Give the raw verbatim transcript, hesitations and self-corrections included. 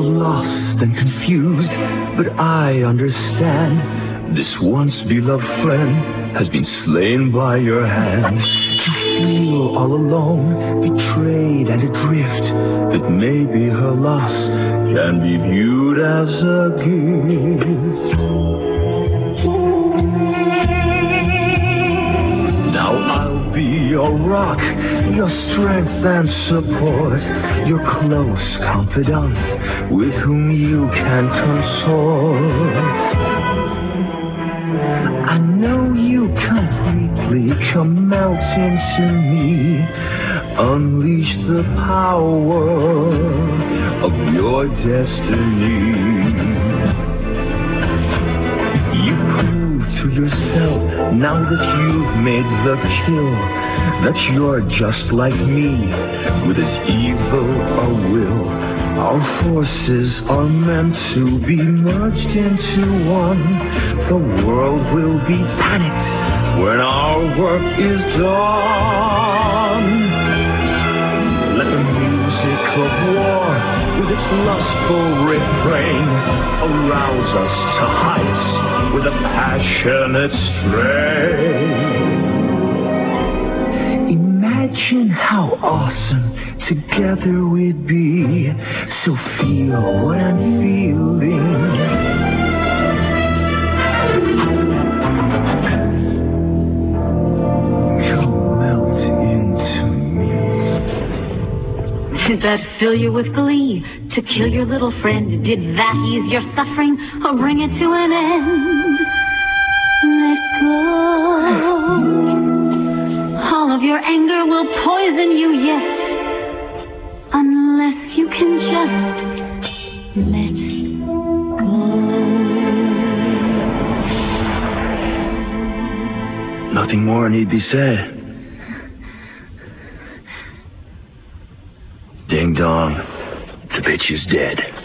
lost and confused, but I understand. This once beloved friend has been slain by your hand. To feel all alone, betrayed and adrift, that maybe her loss can be viewed as a gift. Now I'll be your rock, your strength and support, your close confidant with whom you can consort. I know you completely come melt into me, unleash the power of your destiny. You prove to yourself now that you've made the kill, that you're just like me, with as evil a will. Our forces are meant to be merged into one. The world will be panicked when our work is done. Let the music of war, with its lustful refrain, arouse us to heights with a passionate strain. Imagine how awesome together we'd be, so feel what I'm feeling. Come melt into me. Did that fill you with glee? To kill your little friend, did that ease your suffering or bring it to an end? Let go. All of your anger will poison you yet, unless you can just let go. Nothing more need be said. Ding dong, the bitch is dead.